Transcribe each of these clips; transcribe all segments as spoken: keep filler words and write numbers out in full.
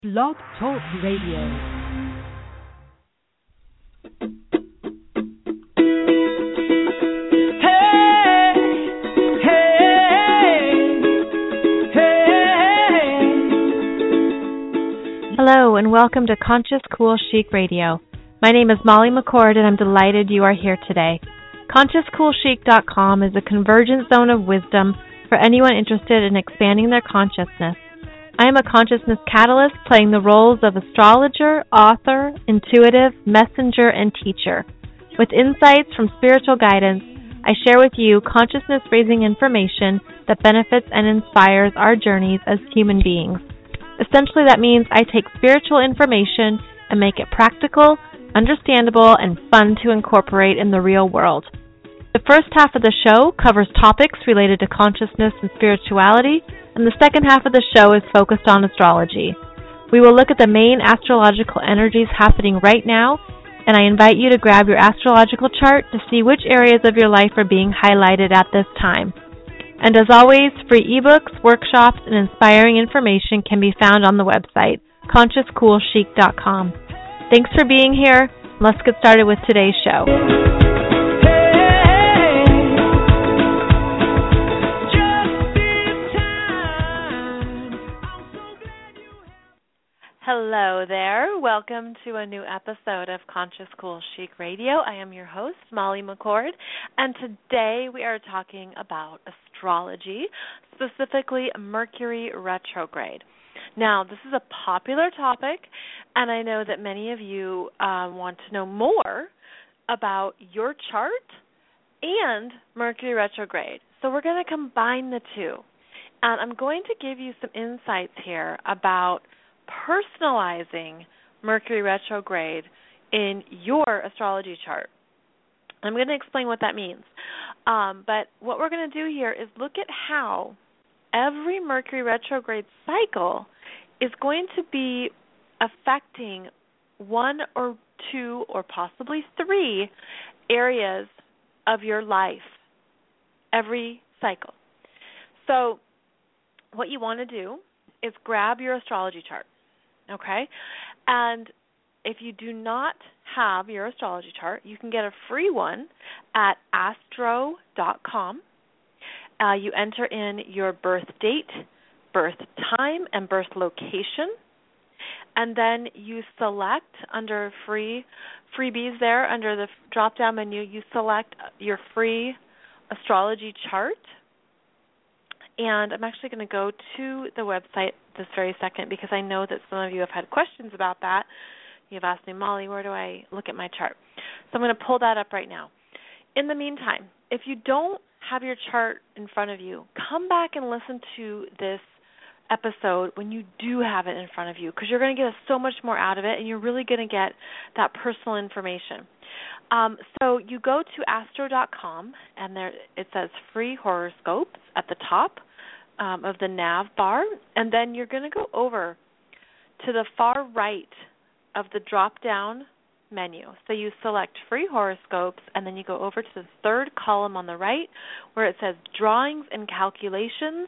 Blog Talk Radio. Hello and welcome to Conscious Cool Chic Radio. My name is Molly McCord and I'm delighted you are here today. Conscious Cool Chic dot com is a convergent zone of wisdom for anyone interested in expanding their consciousness. I am a consciousness catalyst playing the roles of astrologer, author, intuitive, messenger, and teacher. With insights from spiritual guidance, I share with you consciousness-raising information that benefits and inspires our journeys as human beings. Essentially, that means I take spiritual information and make it practical, understandable, and fun to incorporate in the real world. The first half of the show covers topics related to consciousness and spirituality, and the second half of the show is focused on astrology. We will look at the main astrological energies happening right now, and I invite you to grab your astrological chart to see which areas of your life are being highlighted at this time. And as always, free ebooks, workshops, and inspiring information can be found on the website, Conscious Cool Chic dot com. Thanks for being here. Let's get started with today's show. Hello there. Welcome to a new episode of Conscious Cool Chic Radio. I am your host, Molly McCord, and today we are talking about astrology, specifically Mercury retrograde. Now, this is a popular topic, and I know that many of you uh, want to know more about your chart and Mercury retrograde. So we're going to combine the two, and I'm going to give you some insights here about personalizing Mercury retrograde in your astrology chart. I'm going to explain what that means. Um, but what we're going to do here is look at how every Mercury retrograde cycle is going to be affecting one or two or possibly three areas of your life every cycle. So what you want to do is grab your astrology chart. Okay, and if you do not have your astrology chart, you can get a free one at astro dot com. Uh, you enter in your birth date, birth time, and birth location, and then you select under free freebies there, under the drop-down menu, you select your free astrology chart. And I'm actually going to go to the website this very second because I know that some of you have had questions about that. You've asked me, Molly, where do I look at my chart? So I'm going to pull that up right now. In the meantime, if you don't have your chart in front of you, come back and listen to this episode when you do have it in front of you because you're going to get so much more out of it and you're really going to get that personal information. Um, so you go to astro dot com and there it says free horoscopes at the top um, of the nav bar, and then you're going to go over to the far right of the drop-down menu. So you select free horoscopes, and then you go over to the third column on the right where it says drawings and calculations,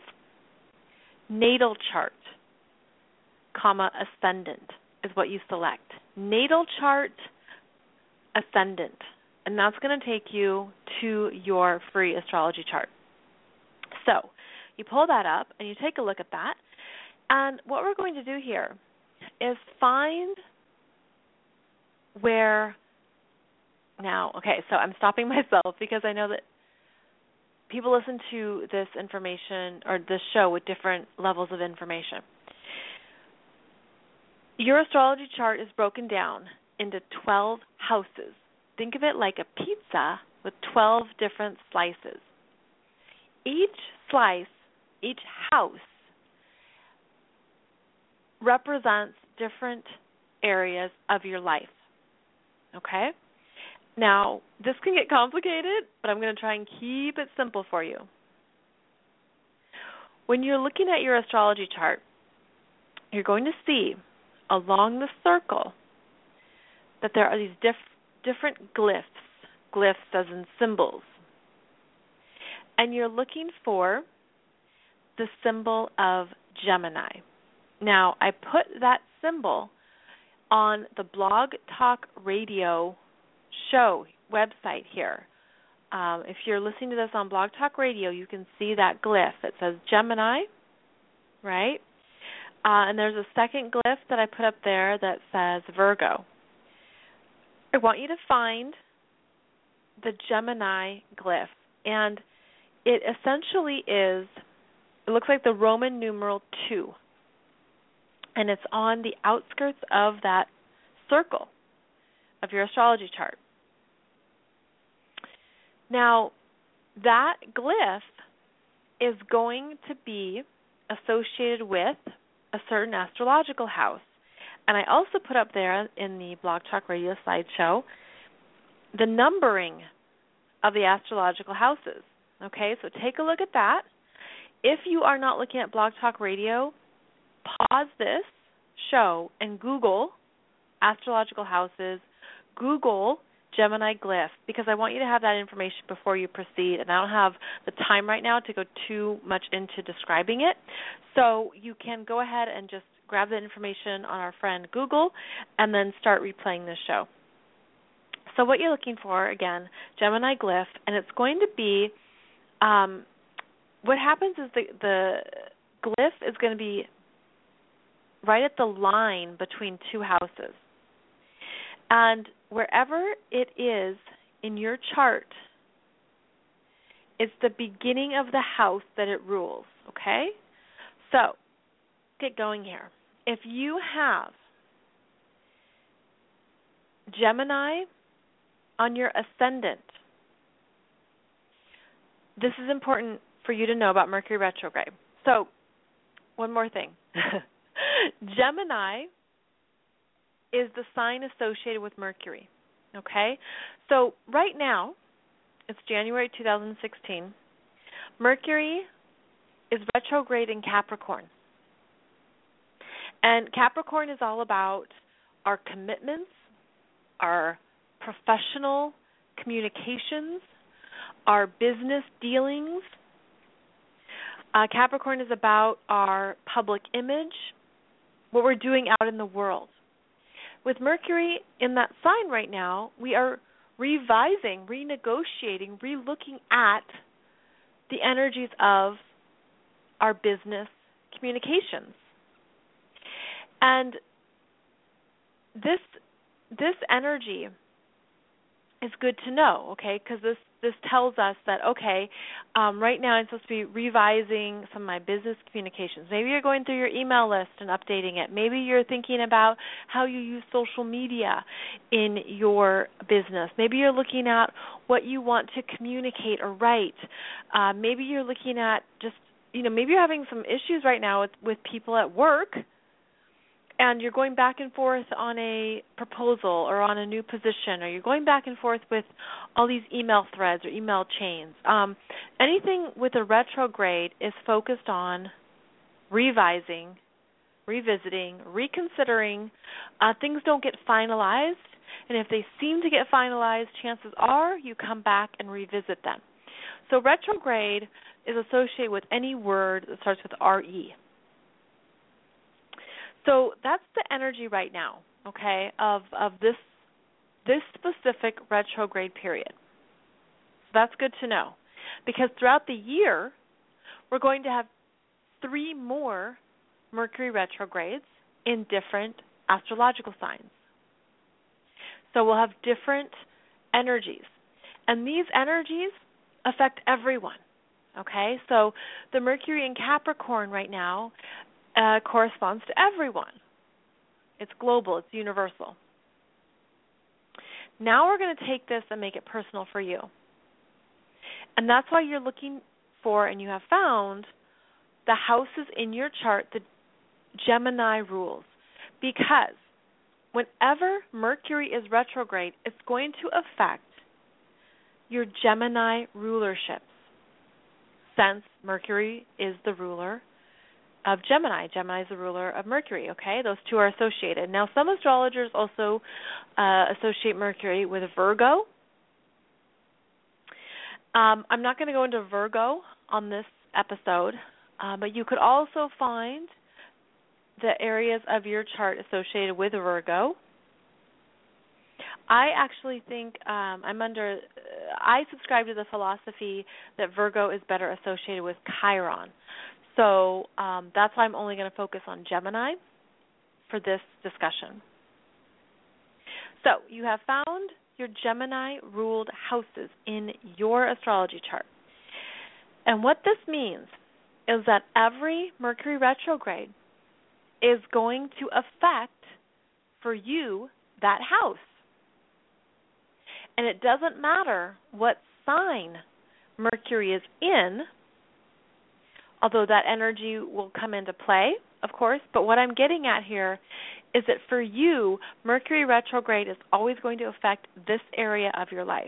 natal chart, comma, ascendant is what you select. Natal chart, ascendant, and that's going to take you to your free astrology chart. So you pull that up and you take a look at that, and what we're going to do here is find where now, okay, so I'm stopping myself because I know that people listen to this information or this show with different levels of information. Your astrology chart is broken down into twelve houses. Think of it like a pizza with twelve different slices. Each slice, each house, represents different areas of your life. Okay? Now, this can get complicated, but I'm going to try and keep it simple for you. When you're looking at your astrology chart, you're going to see along the circle that there are these diff- different glyphs, glyphs as in symbols. And you're looking for the symbol of Gemini. Now, I put that symbol on the Blog Talk Radio show website here. Um, if you're listening to this on Blog Talk Radio, you can see that glyph. It says Gemini, right? Uh, and there's a second glyph that I put up there that says Virgo. I want you to find the Gemini glyph. And it essentially is, it looks like the Roman numeral two. And it's on the outskirts of that circle of your astrology chart. Now, that glyph is going to be associated with a certain astrological house. And I also put up there in the Blog Talk Radio slideshow the numbering of the astrological houses. Okay, so take a look at that. If you are not looking at Blog Talk Radio, pause this show and Google astrological houses, Google Gemini glyph, because I want you to have that information before you proceed, and I don't have the time right now to go too much into describing it. So you can go ahead and just grab the information on our friend Google and then start replaying this show. So what you're looking for, again, Gemini glyph, and it's going to be, um, what happens is the, the glyph is going to be right at the line between two houses. And wherever it is in your chart, it's the beginning of the house that it rules, okay? So, get going here. If you have Gemini on your ascendant, this is important for you to know about Mercury retrograde. So, one more thing. Gemini is the sign associated with Mercury, okay? So right now, it's January two thousand sixteen. Mercury is retrograde in Capricorn. And Capricorn is all about our commitments, our professional communications, our business dealings. Uh, Capricorn is about our public image, what we're doing out in the world. With Mercury in that sign right now, we are revising, renegotiating, relooking at the energies of our business communications. And this this energy is good to know, okay, because this, this tells us that, okay, um, right now I'm supposed to be revising some of my business communications. Maybe you're going through your email list and updating it. Maybe you're thinking about how you use social media in your business. Maybe you're looking at what you want to communicate or write. Uh, maybe you're looking at just, you know, maybe you're having some issues right now with, with people at work, and you're going back and forth on a proposal or on a new position, or you're going back and forth with all these email threads or email chains. Um, anything with a retrograde is focused on revising, revisiting, reconsidering. Uh, things don't get finalized, and if they seem to get finalized, chances are you come back and revisit them. So retrograde is associated with any word that starts with R E. So that's the energy right now, okay, of of this this specific retrograde period. So that's good to know, because throughout the year, we're going to have three more Mercury retrogrades in different astrological signs. So we'll have different energies, and these energies affect everyone, okay? So the Mercury in Capricorn right now Uh, corresponds to everyone. It's global. It's universal. Now we're going to take this and make it personal for you. And that's why you're looking for, and you have found, the houses in your chart that Gemini rules. Because whenever Mercury is retrograde, it's going to affect your Gemini rulerships, since Mercury is the ruler of Gemini. Gemini is the ruler of Mercury, okay? Those two are associated. Now, some astrologers also uh, associate Mercury with Virgo. Um, I'm not going to go into Virgo on this episode, uh, but you could also find the areas of your chart associated with Virgo. I actually think um, I'm under, I subscribe to the philosophy that Virgo is better associated with Chiron. So um, that's why I'm only going to focus on Gemini for this discussion. So you have found your Gemini-ruled houses in your astrology chart. And what this means is that every Mercury retrograde is going to affect, for you, that house. And it doesn't matter what sign Mercury is in, although that energy will come into play, of course. But what I'm getting at here is that for you, Mercury retrograde is always going to affect this area of your life.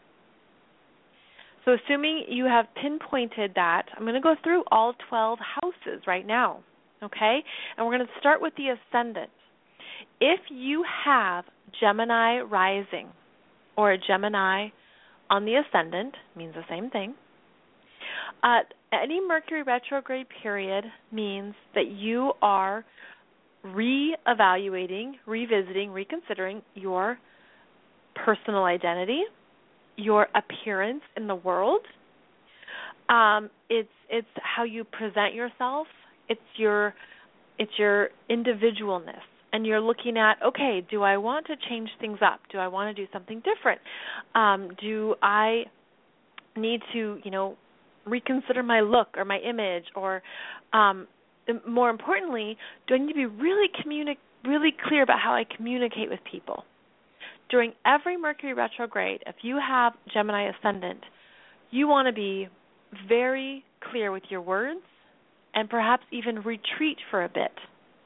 So assuming you have pinpointed that, I'm going to go through all twelve houses right now, okay? And we're going to start with the ascendant. If you have Gemini rising or a Gemini on the ascendant, means the same thing, uh, any Mercury retrograde period means that you are re-evaluating, revisiting, reconsidering your personal identity, your appearance in the world. Um, it's it's how you present yourself. It's your it's your individualness, and you're looking at, okay, do I want to change things up? Do I want to do something different? Um, do I need to, you know, reconsider my look or my image, or um, more importantly, do I need to be really communi- really clear about how I communicate with people? During every Mercury retrograde, if you have Gemini ascendant, you want to be very clear with your words and perhaps even retreat for a bit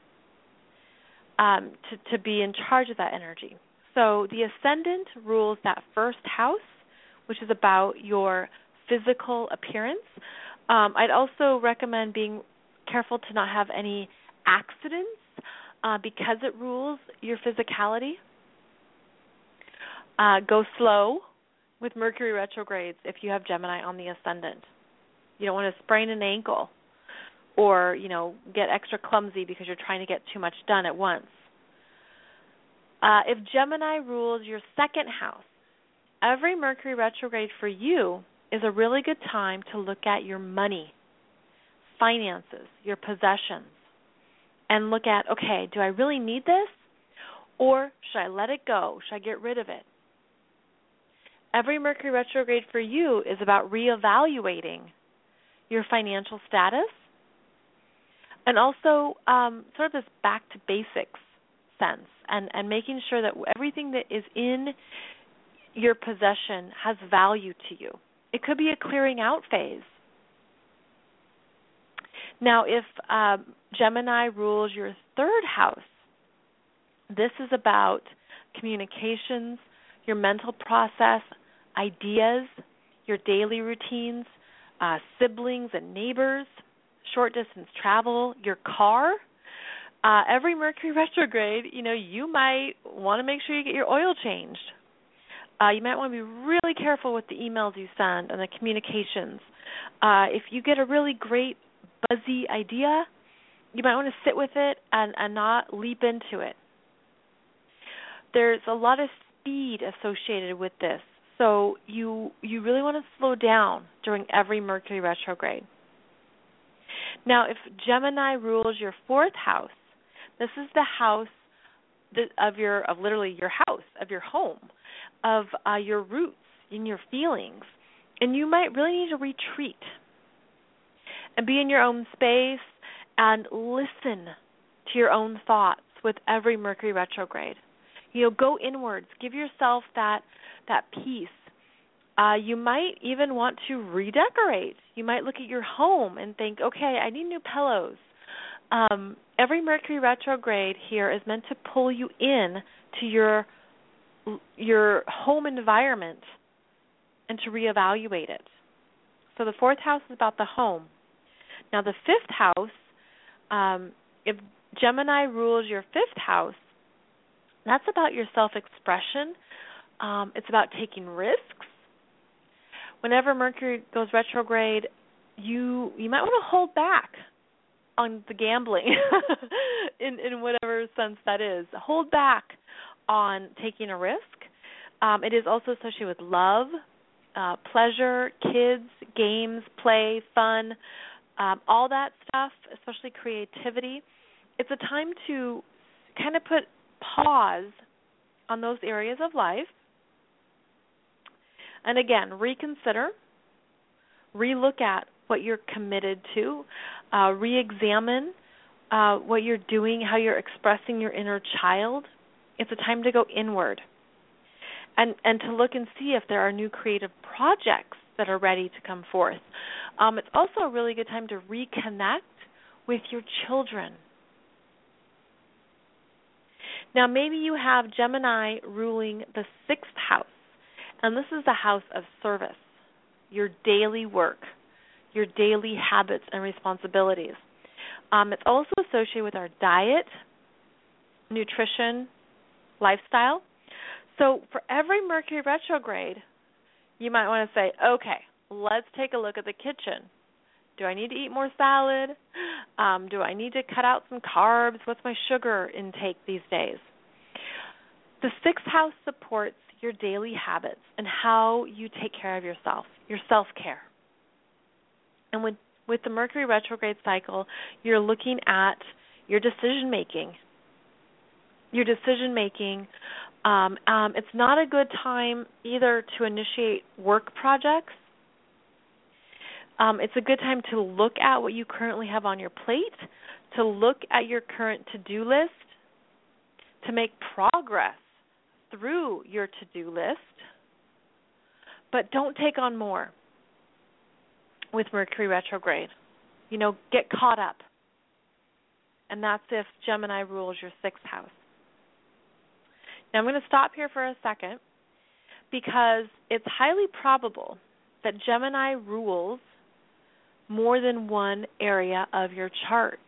um, to, to be in charge of that energy. So the ascendant rules that first house, which is about your physical appearance. Um, I'd also recommend being careful to not have any accidents uh, because it rules your physicality. Uh, go slow with Mercury retrogrades if you have Gemini on the ascendant. You don't want to sprain an ankle or, you know, get extra clumsy because you're trying to get too much done at once. Uh, if Gemini rules your second house, every Mercury retrograde for you is a really good time to look at your money, finances, your possessions, and look at, okay, do I really need this? Or should I let it go? Should I get rid of it? Every Mercury retrograde for you is about reevaluating your financial status and also um, sort of this back to basics sense and, and making sure that everything that is in your possession has value to you. It could be a clearing out phase. Now, if um, Gemini rules your third house, this is about communications, your mental process, ideas, your daily routines, uh, siblings and neighbors, short distance travel, your car. Uh, every Mercury retrograde, you know, you might want to make sure you get your oil changed. Uh, you might want to be really careful with the emails you send and the communications. Uh, if you get a really great buzzy idea, you might want to sit with it and, and not leap into it. There's a lot of speed associated with this, so you you really want to slow down during every Mercury retrograde. Now, if Gemini rules your fourth house, this is the house of your of literally your house, of your home, of uh, your roots and your feelings, and you might really need to retreat and be in your own space and listen to your own thoughts with every Mercury retrograde. You know, go inwards. Give yourself that that peace. Uh, you might even want to redecorate. You might look at your home and think, okay, I need new pillows. Um, every Mercury retrograde here is meant to pull you in to your your home environment and to reevaluate it. So the fourth house is about the home. Now the fifth house, um, if Gemini rules your fifth house, that's about your self-expression. Um, it's about taking risks. Whenever Mercury goes retrograde, you you might want to hold back on the gambling in, in whatever sense that is. Hold back on taking a risk. Um, it is also associated with love, uh, pleasure, kids, games, play, fun, um, all that stuff, especially creativity. It's a time to kind of put pause on those areas of life. And again, reconsider, relook at what you're committed to, uh, re-examine uh, what you're doing, how you're expressing your inner child. It's a time to go inward and, and to look and see if there are new creative projects that are ready to come forth. Um, it's also a really good time to reconnect with your children. Now, maybe you have Gemini ruling the sixth house, and this is the house of service, your daily work, your daily habits and responsibilities. Um, it's also associated with our diet, nutrition, lifestyle. So for every Mercury retrograde, you might want to say, okay, let's take a look at the kitchen. Do I need to eat more salad? Um, do I need to cut out some carbs? What's my sugar intake these days? The sixth house supports your daily habits and how you take care of yourself, your self-care. And with, with the Mercury retrograde cycle, you're looking at your decision-making. Your decision-making, um, um, it's not a good time either to initiate work projects. Um, it's a good time to look at what you currently have on your plate, to look at your current to-do list, to make progress through your to-do list, but don't take on more with Mercury retrograde. You know, get caught up. And that's if Gemini rules your sixth house. Now I'm going to stop here for a second because it's highly probable that Gemini rules more than one area of your chart.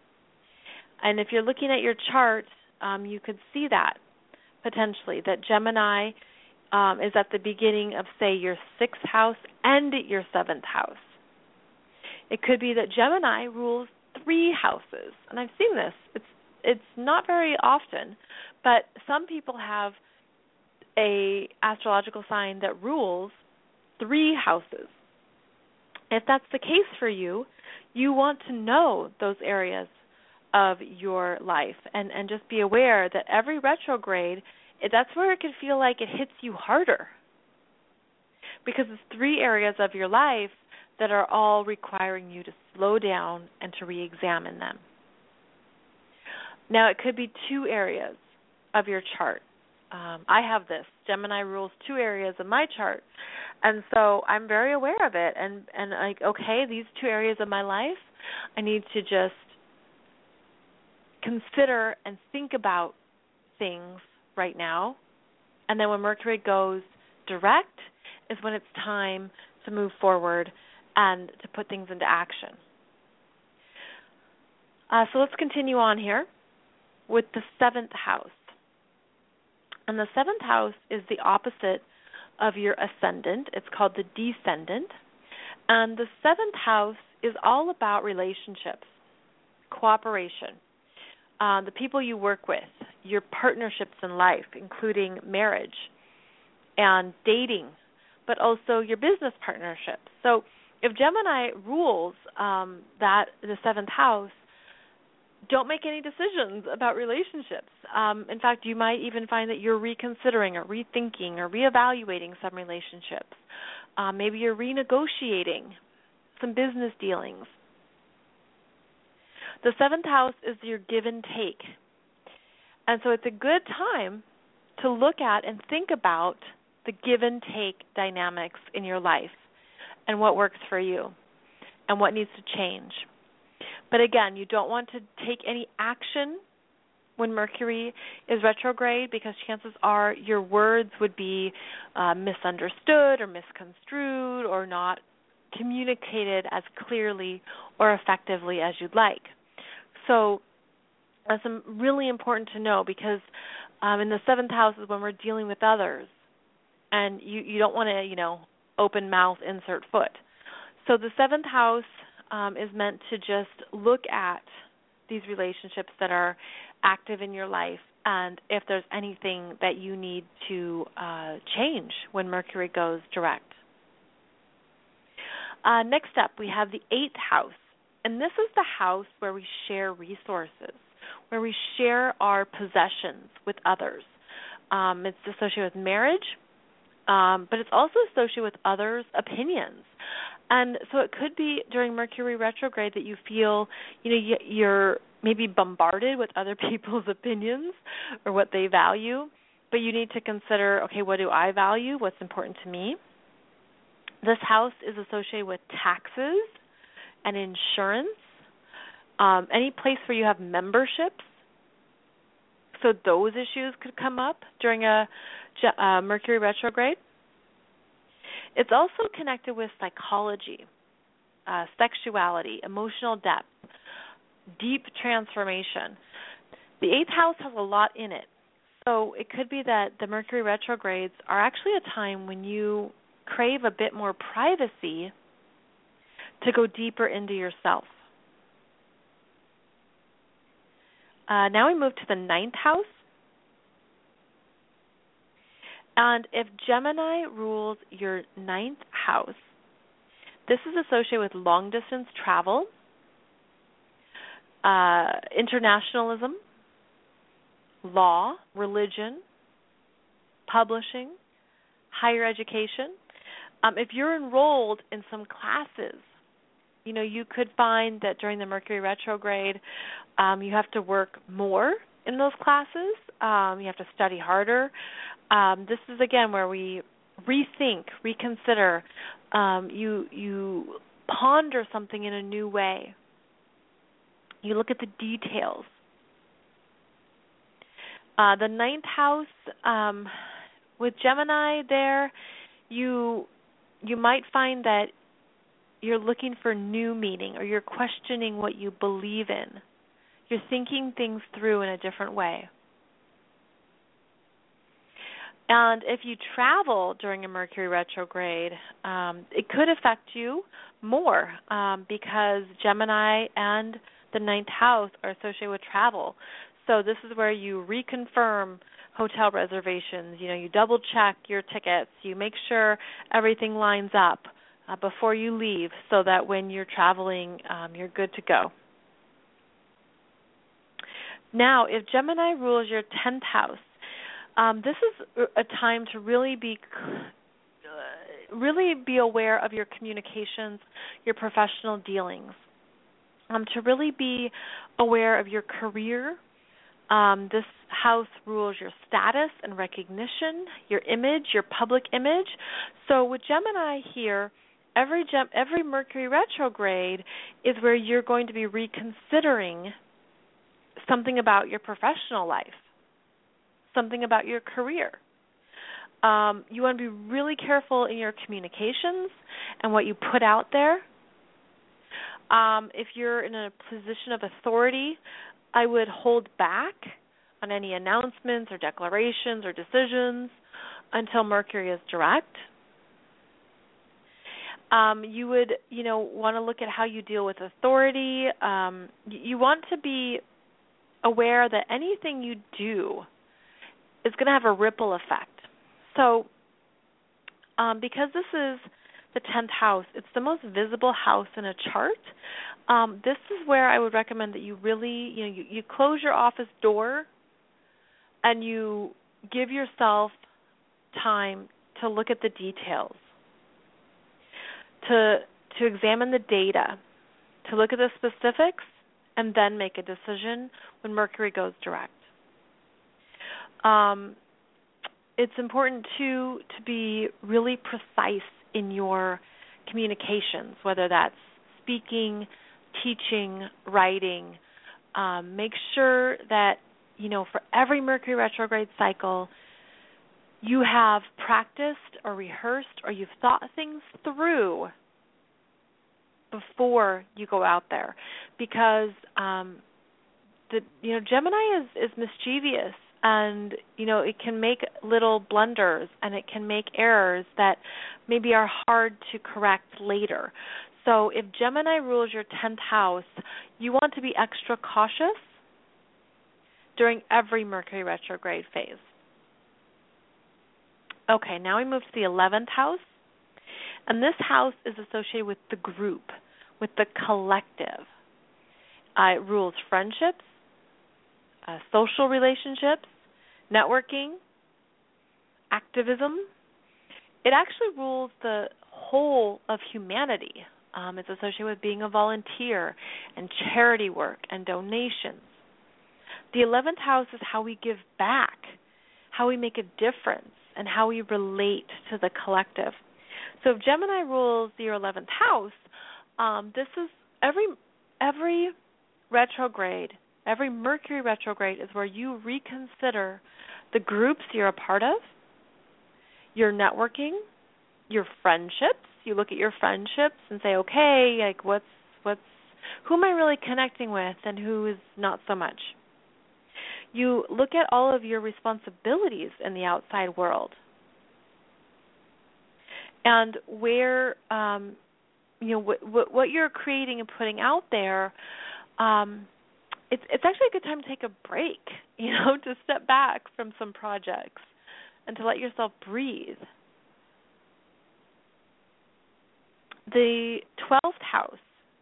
And if you're looking at your chart, um, you could see that potentially, that Gemini um, is at the beginning of, say, your sixth house and your seventh house. It could be that Gemini rules three houses, and I've seen this. It's it's not very often, but some people have a astrological sign that rules three houses. If that's the case for you, you want to know those areas of your life and, and just be aware that every retrograde, it, that's where it can feel like it hits you harder because it's three areas of your life that are all requiring you to slow down and to re-examine them. Now, it could be two areas of your chart. Um, I have this. Gemini rules two areas of my chart, and so I'm very aware of it. And, and like, okay, these two areas of my life, I need to just consider and think about things right now. And then when Mercury goes direct is when it's time to move forward and to put things into action. Uh, so let's continue on here with the seventh house. And the seventh house is the opposite of your ascendant. It's called the descendant. And the seventh house is all about relationships, cooperation, uh, the people you work with, your partnerships in life, including marriage and dating, but also your business partnerships. So if Gemini rules um, that the seventh house, don't make any decisions about relationships. Um, in fact, you might even find that you're reconsidering or rethinking or reevaluating some relationships. Uh, maybe you're renegotiating some business dealings. The seventh house is your give and take. And so it's a good time to look at and think about the give and take dynamics in your life and what works for you and what needs to change. But again, you don't want to take any action when Mercury is retrograde because chances are your words would be uh, misunderstood or misconstrued or not communicated as clearly or effectively as you'd like. So that's really important to know because um, in the seventh house is when we're dealing with others, and you, you don't want to, you know, open mouth, insert foot. So the seventh house um, is meant to just look at these relationships that are active in your life and if there's anything that you need to uh, change when Mercury goes direct. Uh, next up, we have the eighth house, and this is the house where we share resources, where we share our possessions with others. Um, it's associated with marriage, um, but it's also associated with others' opinions. And so it could be during Mercury retrograde that you feel, you know, you're maybe bombarded with other people's opinions or what they value, but you need to consider, okay, what do I value? What's important to me? This house is associated with taxes and insurance, um, any place where you have memberships. So those issues could come up during a uh, Mercury retrograde. It's also connected with psychology, uh, sexuality, emotional depth, deep transformation. The eighth house has a lot in it. So it could be that the Mercury retrogrades are actually a time when you crave a bit more privacy to go deeper into yourself. Uh, now we move to the ninth house. And if Gemini rules your ninth house, this is associated with long-distance travel, uh, internationalism, law, religion, publishing, higher education. Um, if you're enrolled in some classes, you know, you could find that during the Mercury retrograde, um, you have to work more in those classes. Um, you have to study harder. Um, this is, again, where we rethink, reconsider. Um, you you ponder something in a new way. You look at the details. Uh, the ninth house, um, with Gemini there, you you might find that you're looking for new meaning, or you're questioning what you believe in. You're thinking things through in a different way. And if you travel during a Mercury retrograde, um, it could affect you more um, because Gemini and the ninth house are associated with travel. So this is where you reconfirm hotel reservations. You know, you double check your tickets. You make sure everything lines up uh, before you leave, so that when you're traveling, um, you're good to go. Now, if Gemini rules your tenth house, um, this is a time to really be uh, really be aware of your communications, your professional dealings, um, to really be aware of your career. Um, this house rules your status and recognition, your image, your public image. So with Gemini here, every Gem- every Mercury retrograde is where you're going to be reconsidering something about your professional life, something about your career. Um, you want to be really careful in your communications and what you put out there. Um, if you're in a position of authority, I would hold back on any announcements or declarations or decisions until Mercury is direct. Um, you would, you know, want to look at how you deal with authority. Um, you want to be aware that anything you do is going to have a ripple effect. So um, because this is the tenth house, it's the most visible house in a chart. Um, this is where I would recommend that you really, you know, you, you close your office door and you give yourself time to look at the details, to to examine the data, to look at the specifics, and then make a decision when Mercury goes direct. Um, it's important too to be really precise in your communications, whether that's speaking, teaching, writing. Um, make sure that, you know, for every Mercury retrograde cycle, you have practiced or rehearsed or you've thought things through before you go out there, because um, the you know Gemini is, is mischievous, and you know it can make little blunders and it can make errors that maybe are hard to correct later. So if Gemini rules your tenth house, you want to be extra cautious during every Mercury retrograde phase. Okay, now we move to the eleventh house. And this house is associated with the group, with the collective. Uh, it rules friendships, uh, social relationships, networking, activism. It actually rules the whole of humanity. Um, it's associated with being a volunteer and charity work and donations. The eleventh house is how we give back, how we make a difference, and how we relate to the collective. So if Gemini rules your eleventh house, um, this is every every retrograde, every Mercury retrograde is where you reconsider the groups you're a part of, your networking, your friendships. You look at your friendships and say, okay, like what's what's who am I really connecting with and who is not so much. You look at all of your responsibilities in the outside world, and where um, you know what, what, what you're creating and putting out there. Um, it's it's actually a good time to take a break, you know, to step back from some projects and to let yourself breathe. The twelfth house.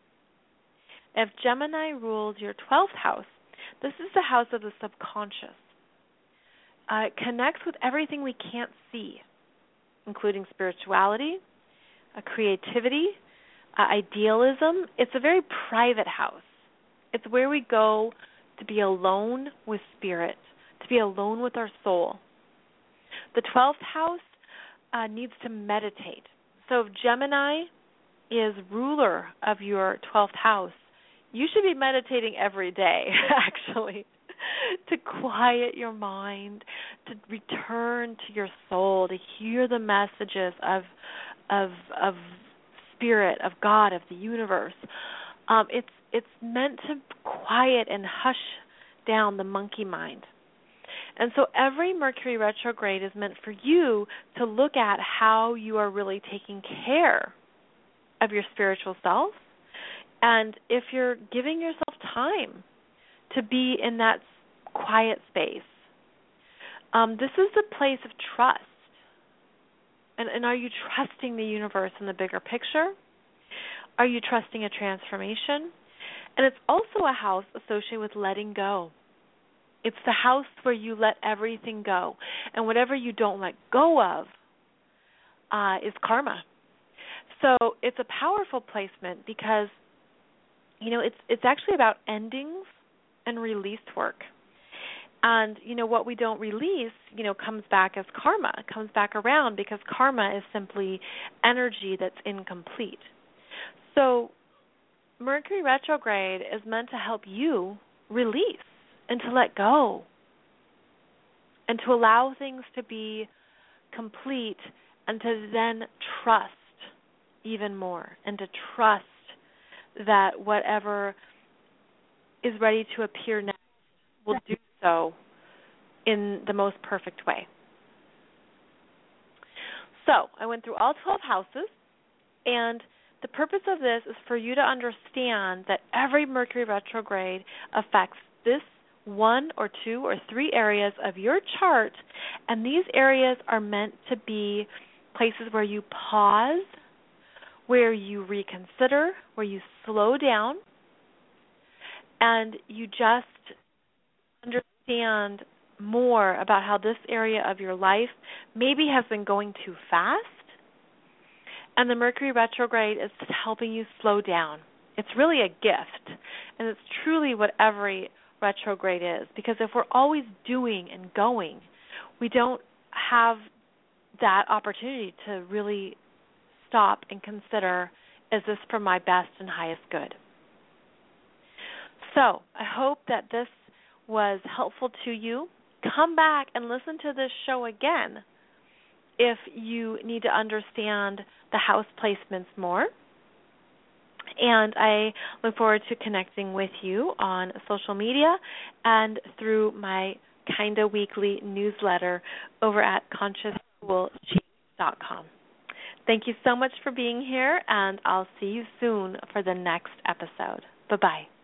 If Gemini rules your twelfth house, this is the house of the subconscious. Uh, it connects with everything we can't see, including spirituality, uh, creativity, uh, idealism. It's a very private house. It's where we go to be alone with spirit, to be alone with our soul. The twelfth house uh, needs to meditate. So if Gemini is ruler of your twelfth house, you should be meditating every day, actually, to quiet your mind, to return to your soul, to hear the messages of of of spirit, of God, of the universe. Um, it's it's meant to quiet and hush down the monkey mind. And so every Mercury retrograde is meant for you to look at how you are really taking care of your spiritual self, and if you're giving yourself time to be in that quiet space. Um, this is a place of trust. And, and are you trusting the universe in the bigger picture? Are you trusting a transformation? And it's also a house associated with letting go. It's the house where you let everything go. And whatever you don't let go of uh, is karma. So it's a powerful placement because, you know, it's it's actually about endings and release work. And, you know, what we don't release, you know, comes back as karma. It comes back around because karma is simply energy that's incomplete. So Mercury retrograde is meant to help you release and to let go and to allow things to be complete and to then trust even more and to trust that whatever is ready to appear next will do so in the most perfect way. So I went through all twelve houses, and the purpose of this is for you to understand that every Mercury retrograde affects this one or two or three areas of your chart, and these areas are meant to be places where you pause, where you reconsider, where you slow down, and you just understand more about how this area of your life maybe has been going too fast, and the Mercury retrograde is helping you slow down. It's really a gift, and it's truly what every retrograde is, because if we're always doing and going, we don't have that opportunity to really stop and consider, is this for my best and highest good? So I hope that this was helpful to you. Come back and listen to this show again if you need to understand the house placements more. And I look forward to connecting with you on social media and through my Kinda Weekly newsletter over at conscious cool chic dot com. Thank you so much for being here, and I'll see you soon for the next episode. Bye-bye.